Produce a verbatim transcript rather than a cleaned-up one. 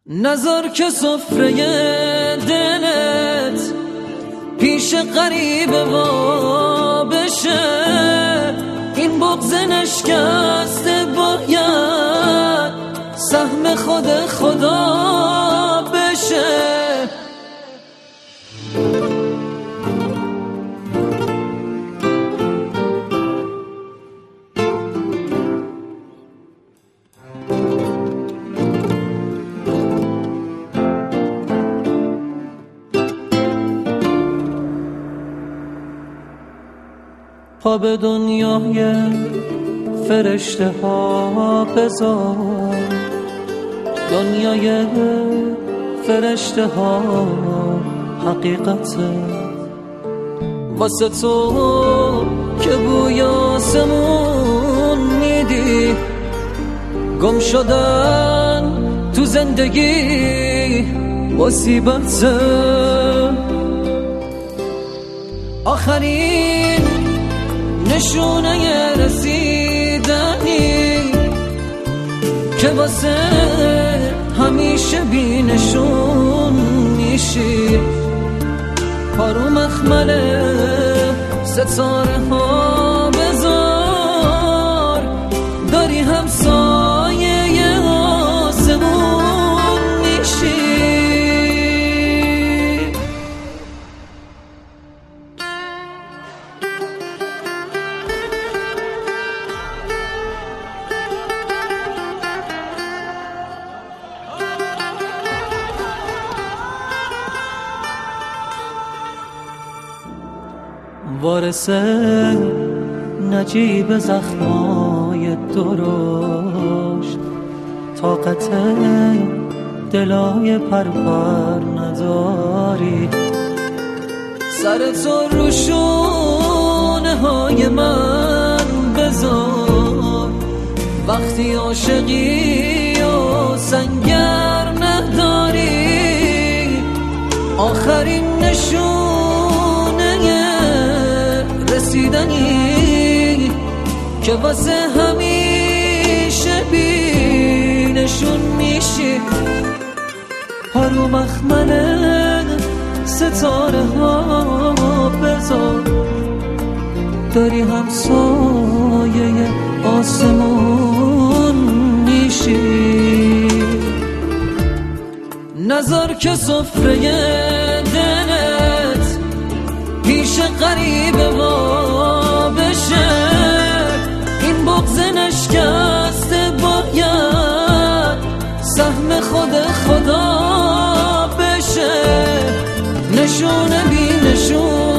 نذار که سفره دلت پیش غریبه وا بشه. این بغض نشکسته باید سهم خود خدا بشه. پا به دنیای فرشته ها بذار، دنیای فرشته ها حقیقته واسه تو که بوی آسمون میدی. گم شدن تو زندگی مصیبته، آخرین نشونه رسیدنی که واسه همیشه بی نشون میشی. پارو مخمل ستاره ها بذار، داری همسایه آسمون میشی. وارث نجیب زخمای درشت، طاقت دلای پرپر نداری. سر تو رو شونه های من بذار، وقتی عاشقی و سنگر نداری. آخرین نشونه رسیدنی که واسه همیشه بی نشون میشی. پارو مخمل ستاره ها بذار، داری همسایه آسمون میشی. نذار که سفره دلت پیش غریبه وا بشه. این بغض نشکسته باید سهم خود خدا بشه. نشونه بی نشون